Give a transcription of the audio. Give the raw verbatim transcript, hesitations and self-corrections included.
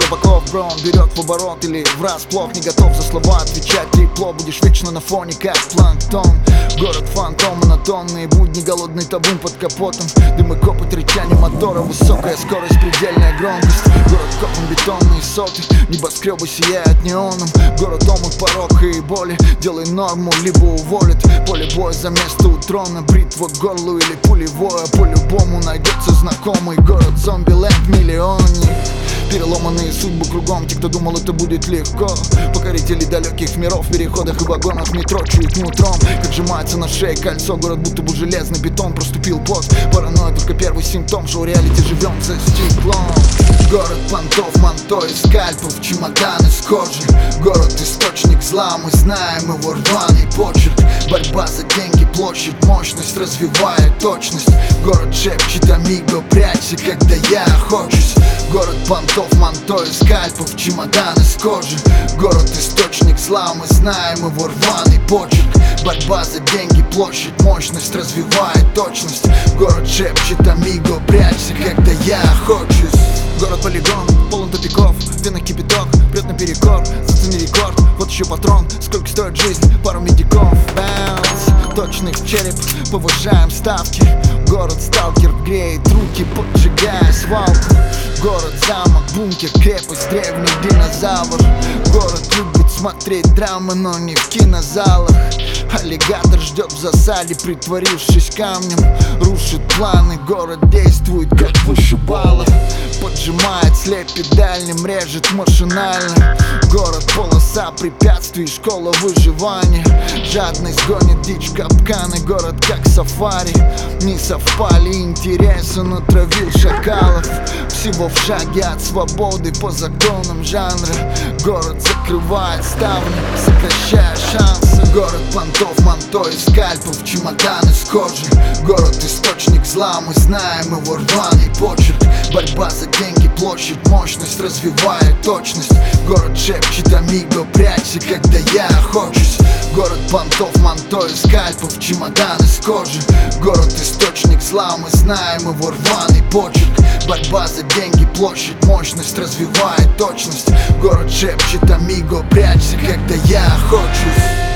табаков, бро, он берет в оборот или врасплох, не готов за слова отвечать. Тепло будешь вечно на фоне, как планктон. Город фантом, монотонные будни, голодный табун под капотом. Дым и копоть, рычание мотора, высокая скорость, предельная громкость. Город копом, бетонные соты, небоскребы сияют неоном. Город омут порока и боли, делай норму, либо уволят. Поле боя за место у трона, бритва к горлу или пулевое. По-любому найдется знакомый город, зомби-ленд миллионник. Переломанные судьбы кругом, те, кто думал, это будет легко. Покорители далеких миров, в переходах и вагонах метро чуют нутром, как сжимается на шее кольцо. Город будто бы железный бетон, проступил пот. Паранойя только первый симптом, шоу реалити живем за стеклом. Город понтов, манто и скальпов, чемодан из кожи. Город источник зла, мы знаем его рваный почерк. Борьба за деньги, площадь, мощность, развивая точность. Город шепчет амиго, прячься, когда я охочусь. Город понтов, манто и скальпов, чемодан из кожи. Город источник зла, мы знаем его рваный почерк. Борьба за деньги, площадь, мощность, развивая точность. Город шепчет амиго, прячься, когда я охочусь. Город полигон, полон тупиков, вена кипяток, прет наперекор, зацени рекорд, вот еще патрон, сколько стоит жизнь, пару медиков. Бэнс, точный в череп, повышаем ставки. Город сталкер греет руки, поджигая свалку. Город замок, бункер, крепость, древний динозавр. Город любит смотреть драмы, но не в кинозалах. Аллигатор ждет в засаде, притворившись камнем. Рушит планы, город действует как вышибала. Поджимает, слепит дальним, режет машинально. Город полоса препятствий, школа выживания. Жадность гонит дичь в капканы, город как сафари. Не совпали интересы, натравил шакалов. Всего в шаге от свободы по законам жанра. Город закрывает ставни, сокращая шансы. Город понтов, манто и скальпов, чемодан из кожи. Город источник зла, мы знаем его рваный почерк. Борьба за деньги, площадь, мощность, развивая точность. Город шепчет амиго, прячься, когда я охочусь. Город понтов, манто и скальпов, чемодан из кожи. Город источник зла, мы знаем его рваный почерк. Борьба за деньги, площадь, мощность, развивая точность. Город шепчет амиго, прячься, когда я охочусь.